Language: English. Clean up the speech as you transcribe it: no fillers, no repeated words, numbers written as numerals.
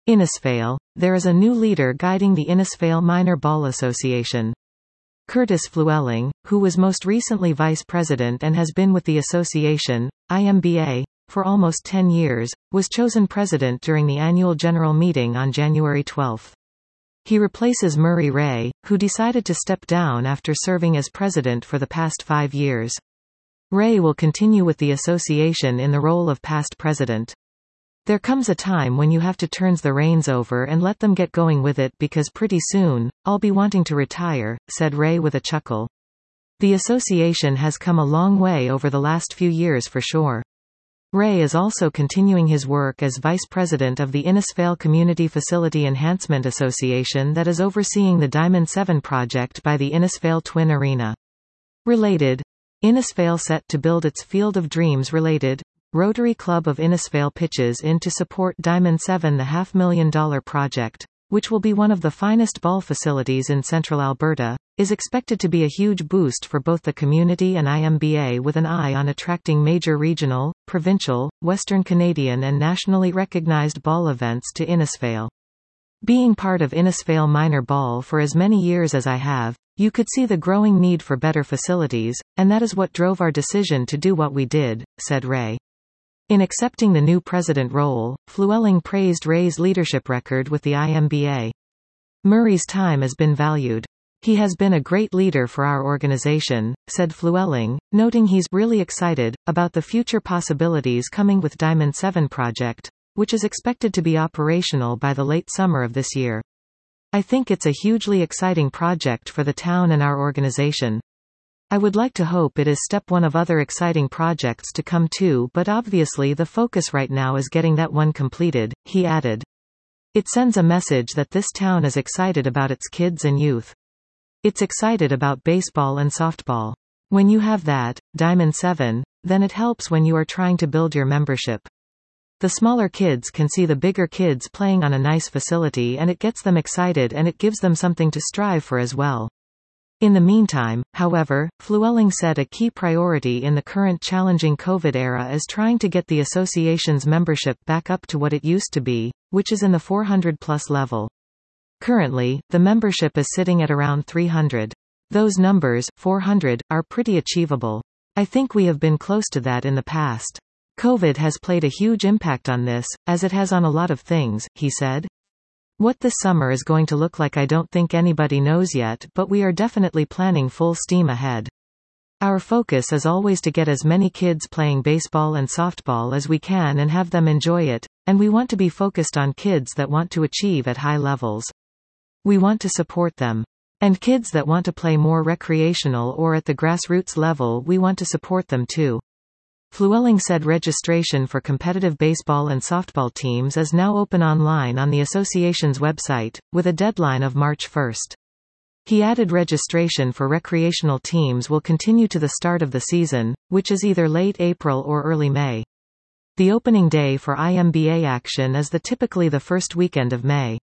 Innisfail. There is a new leader guiding the Innisfail Minor Ball Association. Curtis Fluelling, who was most recently vice president and has been with the association, IMBA, for almost 10 years, was chosen president during the annual general meeting on January 12. He replaces Murray Ray, who decided to step down after serving as president for the past 5 years. Ray will continue with the association in the role of past president. There comes a time when you have to turn the reins over and let them get going with it because pretty soon, I'll be wanting to retire, said Ray with a chuckle. The association has come a long way over the last few years for sure. Ray is also continuing his work as vice president of the Innisfail Community Facility Enhancement Association that is overseeing the Diamond 7 project by the Innisfail Twin Arena. Related. Innisfail set to build its Field of Dreams related Rotary Club of Innisfail pitches in to support Diamond 7, the $500,000 project, which will be one of the finest ball facilities in central Alberta, is expected to be a huge boost for both the community and IMBA with an eye on attracting major regional, provincial, Western Canadian and nationally recognized ball events to Innisfail. Being part of Innisfail Minor Ball for as many years as I have, you could see the growing need for better facilities, and that is what drove our decision to do what we did, said Ray. In accepting the new president role, Fluelling praised Ray's leadership record with the IMBA. Murray's time has been valued. He has been a great leader for our organization, said Fluelling, noting he's really excited about the future possibilities coming with Diamond 7 project, which is expected to be operational by the late summer of this year. I think it's a hugely exciting project for the town and our organization. I would like to hope it is step one of other exciting projects to come too, but obviously the focus right now is getting that one completed, he added. It sends a message that this town is excited about its kids and youth. It's excited about baseball and softball. When you have that, Diamond 7, then it helps when you are trying to build your membership. The smaller kids can see the bigger kids playing on a nice facility and it gets them excited and it gives them something to strive for as well. In the meantime, however, Fluelling said a key priority in the current challenging COVID era is trying to get the association's membership back up to what it used to be, which is in the 400-plus level. Currently, the membership is sitting at around 300. Those numbers, 400, are pretty achievable. I think we have been close to that in the past. COVID has played a huge impact on this, as it has on a lot of things, he said. What this summer is going to look like I don't think anybody knows yet, but we are definitely planning full steam ahead. Our focus is always to get as many kids playing baseball and softball as we can and have them enjoy it, and we want to be focused on kids that want to achieve at high levels. We want to support them. And kids that want to play more recreational or at the grassroots level, we want to support them too. Fluelling said registration for competitive baseball and softball teams is now open online on the association's website, with a deadline of March 1. He added registration for recreational teams will continue to the start of the season, which is either late April or early May. The opening day for IMBA action is typically the first weekend of May.